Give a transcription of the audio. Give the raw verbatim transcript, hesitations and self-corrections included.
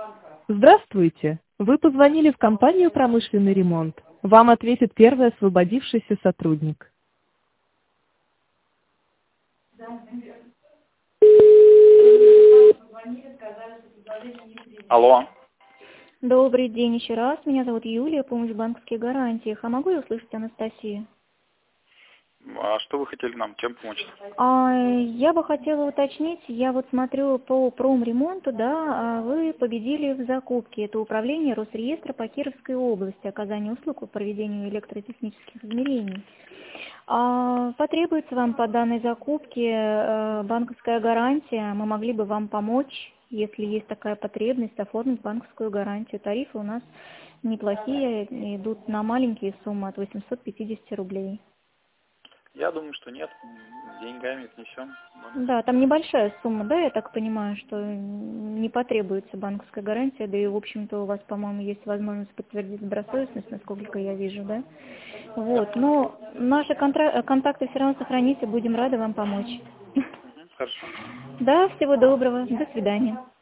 Здравствуйте! Вы позвонили в компанию «Промышленный ремонт». Вам ответит первый освободившийся сотрудник. Алло. Добрый день еще раз. Меня зовут Юлия, помощь в банковских гарантиях. А могу я услышать Анастасию? А что вы хотели нам? Чем помочь? А, я бы хотела уточнить, я вот смотрю по промремонту, да, а вы победили в закупке. Это управление Росреестра по Кировской области, оказание услуг по проведению электротехнических измерений. А, потребуется вам по данной закупке э, банковская гарантия. Мы могли бы вам помочь, если есть такая потребность, оформить банковскую гарантию. Тарифы у нас неплохие, идут на маленькие суммы от восьмисот пятидесяти рублей. Я думаю, что нет. Деньгами отнесем. Да, там небольшая сумма, да, я так понимаю, что не потребуется банковская гарантия, да и, в общем-то, у вас, по-моему, есть возможность подтвердить добросовестность, насколько я вижу, да? Вот, но наши контра- контакты все равно сохраните, будем рады вам помочь. Хорошо. Да, всего доброго, до свидания.